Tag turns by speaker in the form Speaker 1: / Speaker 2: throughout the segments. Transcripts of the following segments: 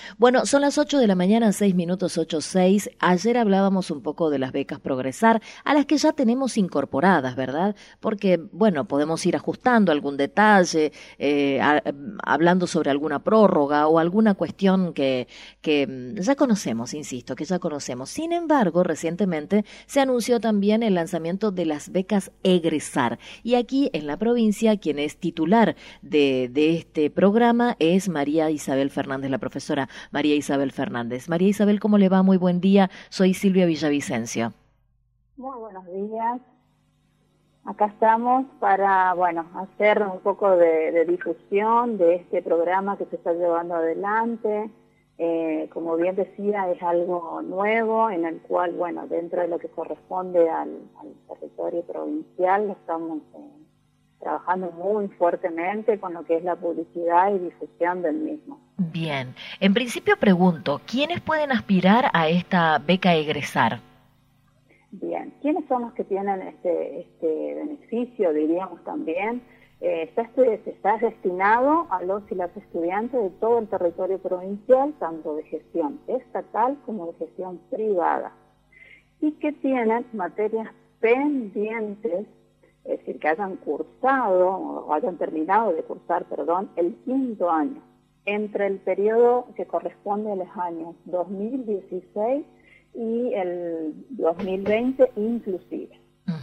Speaker 1: Bueno, son las 8 de la mañana, 6 minutos, 8:06. Ayer hablábamos un poco de las becas Progresar, a las que ya tenemos incorporadas, ¿verdad? Porque, bueno, podemos ir ajustando algún detalle, hablando sobre alguna prórroga o alguna cuestión que ya conocemos, insisto, que ya conocemos. Sin embargo, recientemente se anunció también el lanzamiento de las becas Egresar. Y aquí en la provincia, quien es titular de este programa es María Isabel Fernández, la profesora María Isabel Fernández. María Isabel, ¿cómo le va? Muy buen día. Soy Silvia Villavicencio.
Speaker 2: Muy buenos días. Acá estamos para, hacer un poco de difusión de este programa que se está llevando adelante. Como bien decía, es algo nuevo en el cual, dentro de lo que corresponde al territorio provincial, estamos trabajando muy fuertemente con lo que es la publicidad y difusión del mismo.
Speaker 1: Bien, en principio pregunto, ¿quiénes pueden aspirar a esta beca Egresar?
Speaker 2: Bien, ¿quiénes son los que tienen este beneficio, diríamos también? Está destinado a los y las estudiantes de todo el territorio provincial, tanto de gestión estatal como de gestión privada, y que tienen materias pendientes, es decir, que hayan cursado o hayan terminado de cursar, el quinto año, entre el periodo que corresponde a los años 2016 y el 2020 inclusive.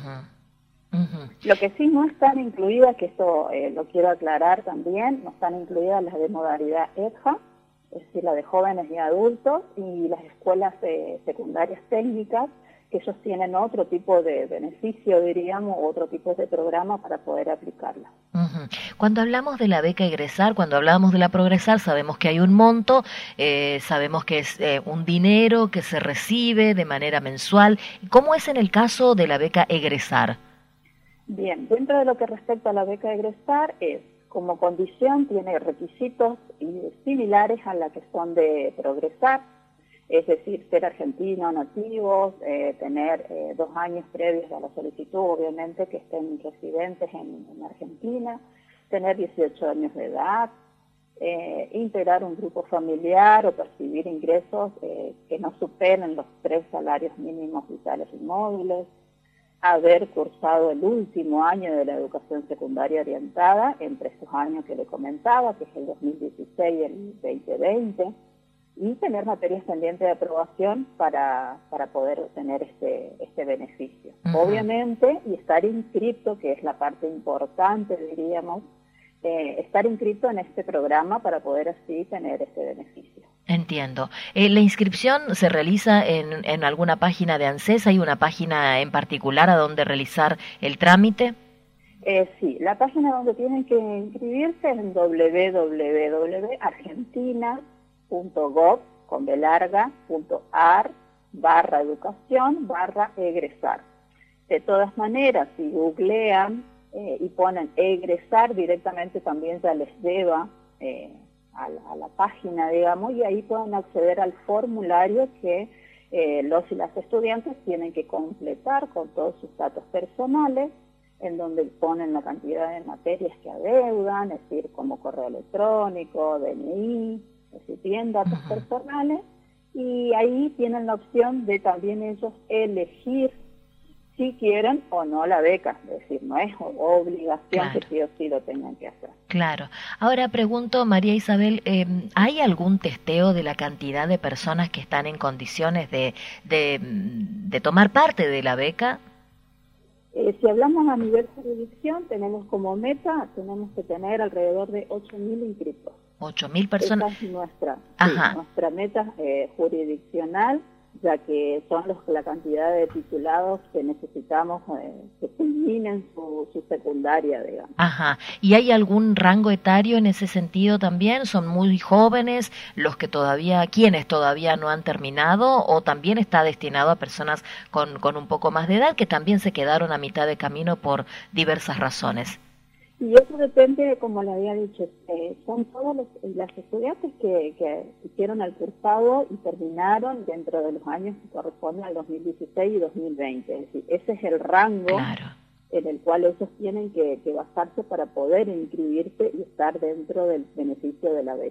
Speaker 2: Lo que sí no están incluidas, que esto lo quiero aclarar también, no están incluidas las de modalidad EDJA, es decir, la de jóvenes y adultos, y las escuelas secundarias técnicas, que ellos tienen otro tipo de beneficio, diríamos, otro tipo de programa para poder aplicarla.
Speaker 1: Cuando hablamos de la beca Egresar, cuando hablamos de la Progresar, sabemos que hay un monto, sabemos que es un dinero que se recibe de manera mensual. ¿Cómo es en el caso de la beca Egresar?
Speaker 2: Bien, dentro de lo que respecta a la beca Egresar, como condición tiene requisitos similares a la que son de Progresar, es decir, ser argentino, nativos, tener 2 años previos a la solicitud, obviamente que estén residentes en Argentina, tener 18 años de edad, integrar un grupo familiar o percibir ingresos que no superen los 3 salarios mínimos vitales y móviles, haber cursado el último año de la educación secundaria orientada, entre estos años que le comentaba, que es el 2016 y el 2020, y tener materias pendientes de aprobación para poder obtener este beneficio. Obviamente, y estar inscrito, que es la parte importante, diríamos, estar inscrito en este programa para poder así tener este beneficio.
Speaker 1: Entiendo. ¿La inscripción se realiza en alguna página de ANSES? ¿Hay una página en particular a donde realizar el trámite?
Speaker 2: Sí, la página donde tienen que inscribirse es en www.argentina.gov.ar/educación/egresar. De todas maneras, si googlean y ponen egresar, directamente también ya les lleva a la página, digamos, y ahí pueden acceder al formulario que los y las estudiantes tienen que completar con todos sus datos personales, en donde ponen la cantidad de materias que adeudan, es decir, como correo electrónico, DNI, es decir, tienen datos personales, y ahí tienen la opción de también ellos elegir si quieren o no la beca, es decir, no es obligación que sí o sí lo tengan que hacer.
Speaker 1: Claro. Ahora pregunto, María Isabel, ¿hay algún testeo de la cantidad de personas que están en condiciones de tomar parte de la beca?
Speaker 2: Si hablamos a nivel jurisdicción, tenemos como meta, tenemos que tener alrededor de 8.000 inscritos.
Speaker 1: 8.000 personas.
Speaker 2: Esa es nuestra meta jurisdiccional, ya que son la cantidad de titulados que necesitamos que culminen su secundaria, digamos.
Speaker 1: Ajá. ¿Y hay algún rango etario en ese sentido también? ¿Son muy jóvenes los que quienes todavía no han terminado, o también está destinado a personas con un poco más de edad que también se quedaron a mitad de camino por diversas razones?
Speaker 2: Y eso depende, como le había dicho, son todos las estudiantes que hicieron el cursado y terminaron dentro de los años que corresponden al 2016 y 2020. Es decir, ese es el rango en el cual ellos tienen que basarse para poder inscribirse y estar dentro del beneficio de la beca.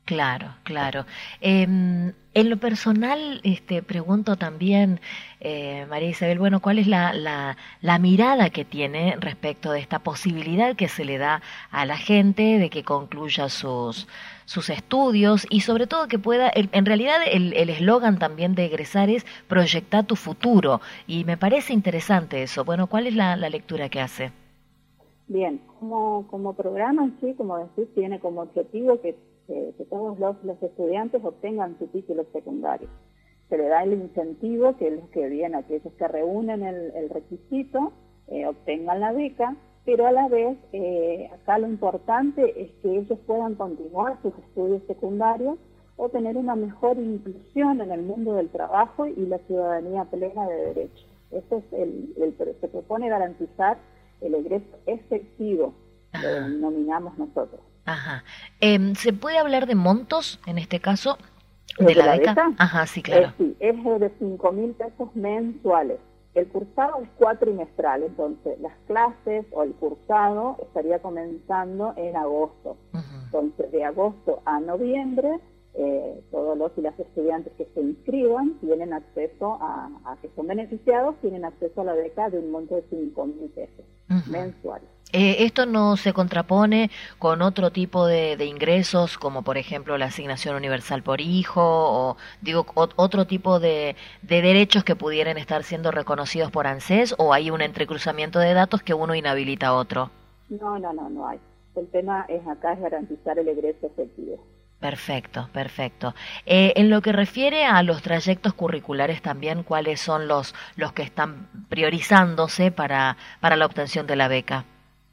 Speaker 1: Claro, claro. En lo personal, pregunto también, María Isabel, bueno, ¿cuál es la mirada que tiene respecto de esta posibilidad que se le da a la gente de que concluya sus estudios y sobre todo que pueda, en realidad el eslogan también de egresar es proyectar tu futuro y me parece interesante eso. Bueno, ¿cuál es la lectura que hace?
Speaker 2: Bien, como programa en sí, como decís, tiene como objetivo que todos los estudiantes obtengan su título secundario. Se le da el incentivo que los que vienen, aquellos que reúnen el requisito, obtengan la beca, pero a la vez acá lo importante es que ellos puedan continuar sus estudios secundarios o tener una mejor inclusión en el mundo del trabajo y la ciudadanía plena de derechos. Eso es se propone garantizar el egreso efectivo, lo denominamos nosotros.
Speaker 1: Ajá. ¿Se puede hablar de montos en este caso de
Speaker 2: ¿De
Speaker 1: la
Speaker 2: la
Speaker 1: beca?
Speaker 2: beca?
Speaker 1: Ajá, sí, claro.
Speaker 2: Sí, es de 5.000 pesos mensuales. El cursado es cuatrimestral, entonces las clases o el cursado estaría comenzando en agosto.
Speaker 1: Ujú.
Speaker 2: Entonces, de agosto a noviembre, todos los y las estudiantes que se inscriban tienen acceso a que son beneficiados, tienen acceso a la beca de un monto de 5.000 pesos mensuales.
Speaker 1: ¿Esto no se contrapone con otro tipo de ingresos, como por ejemplo la asignación universal por hijo, o digo, otro tipo de derechos que pudieran estar siendo reconocidos por ANSES, o hay un entrecruzamiento de datos que uno inhabilita a otro?
Speaker 2: No hay. El tema es garantizar el egreso efectivo.
Speaker 1: Perfecto, perfecto. En lo que refiere a los trayectos curriculares también, ¿cuáles son los que están priorizándose para la obtención de la beca?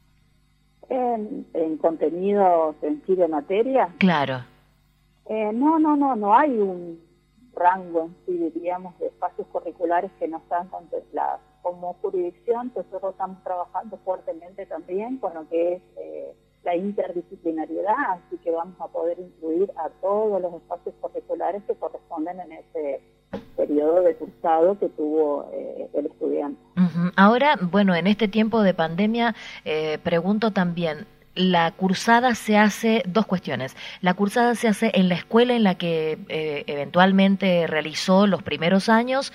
Speaker 2: En contenido en sí de materia,
Speaker 1: Claro.
Speaker 2: no hay un rango en sí, diríamos, de espacios curriculares que no están contemplados. Como jurisdicción, nosotros estamos trabajando fuertemente también con lo que es la interdisciplinariedad, así que vamos a poder incluir a todos los espacios curriculares que corresponden en ese periodo de cursado que tuvo el estudiante.
Speaker 1: Ujú. Ahora, bueno, en este tiempo de pandemia, pregunto también, la cursada se hace, dos cuestiones, la cursada se hace en la escuela en la que eventualmente realizó los primeros años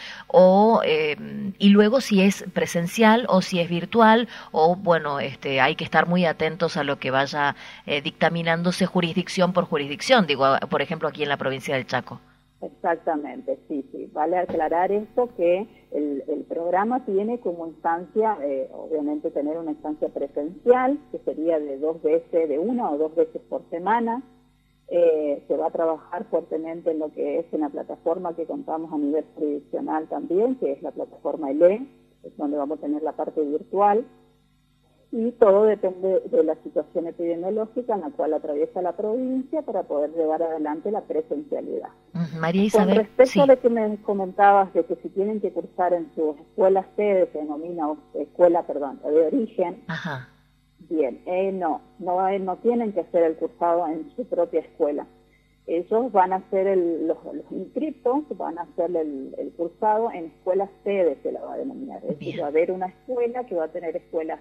Speaker 1: y luego si es presencial o si es virtual o bueno, hay que estar muy atentos a lo que vaya dictaminándose jurisdicción por jurisdicción, digo, por ejemplo aquí en la provincia del Chaco.
Speaker 2: Exactamente, sí. Vale aclarar esto que el programa tiene como instancia, obviamente tener una instancia presencial, que sería de una o dos veces por semana. Se va a trabajar fuertemente en lo que es en la plataforma que contamos a nivel jurisdiccional también, que es la plataforma ELE, es donde vamos a tener la parte virtual. Y todo depende de la situación epidemiológica en la cual atraviesa la provincia para poder llevar adelante la presencialidad.
Speaker 1: María Isabel,
Speaker 2: Con respecto
Speaker 1: sí.
Speaker 2: a lo que me comentabas de que si tienen que cursar en sus escuelas sede, se denomina escuela, de origen,
Speaker 1: Ajá.
Speaker 2: bien, no tienen que hacer el cursado en su propia escuela. Ellos van a hacer los inscriptos, van a hacer el cursado en escuelas sede, se la va a denominar. Es decir, va a haber una escuela que va a tener escuelas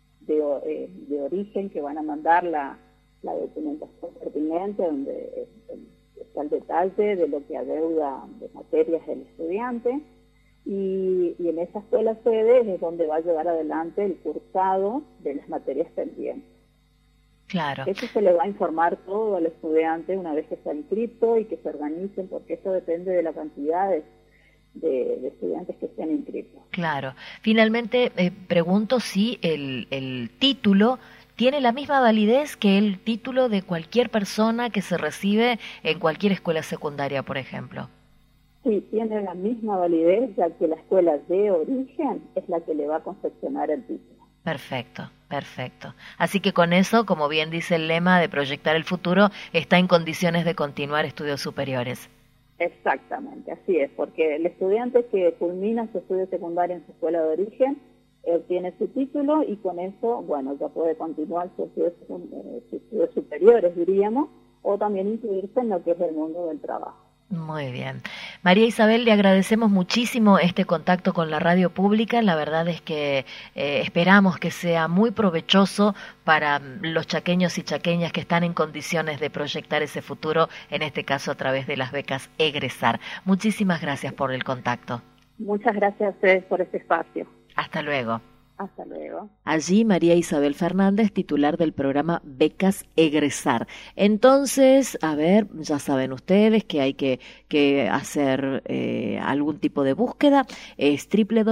Speaker 2: de origen que van a mandar la documentación pertinente donde está el detalle de lo que adeuda de materias el estudiante y en esa escuela sede es donde va a llevar adelante el cursado de las materias pendientes.
Speaker 1: Claro.
Speaker 2: Eso se le va a informar todo al estudiante una vez que está inscrito y que se organicen porque eso depende de la cantidad de estudiantes que estén inscritos.
Speaker 1: Claro. Finalmente, pregunto si el título tiene la misma validez que el título de cualquier persona que se recibe en cualquier escuela secundaria, por ejemplo.
Speaker 2: Sí, tiene la misma validez, ya que la escuela de origen es la que le va a confeccionar el título.
Speaker 1: Perfecto, perfecto. Así que con eso, como bien dice el lema de proyectar el futuro, está en condiciones de continuar estudios superiores.
Speaker 2: Exactamente, así es, porque el estudiante que culmina su estudio secundario en su escuela de origen obtiene su título y con eso, bueno, ya puede continuar sus estudios superiores, diríamos, o también incluirse en lo que es el mundo del trabajo.
Speaker 1: Muy bien. María Isabel, le agradecemos muchísimo este contacto con la radio pública. La verdad es que esperamos que sea muy provechoso para los chaqueños y chaqueñas que están en condiciones de proyectar ese futuro, en este caso a través de las becas Egresar. Muchísimas gracias por el contacto.
Speaker 2: Muchas gracias a ustedes por este espacio.
Speaker 1: Hasta luego.
Speaker 2: Hasta luego.
Speaker 1: Allí María Isabel Fernández, titular del programa Becas Egresar. Entonces, a ver, ya saben ustedes que hay que hacer algún tipo de búsqueda. Es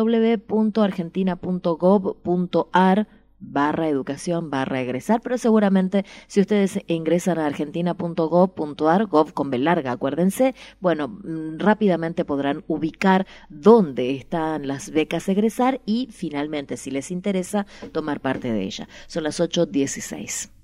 Speaker 1: www.argentina.gov.ar/educación/egresar, pero seguramente si ustedes ingresan a argentina.gov.ar, gov con B larga, acuérdense, bueno, rápidamente podrán ubicar dónde están las becas egresar y finalmente, si les interesa, tomar parte de ella. Son las 8:16.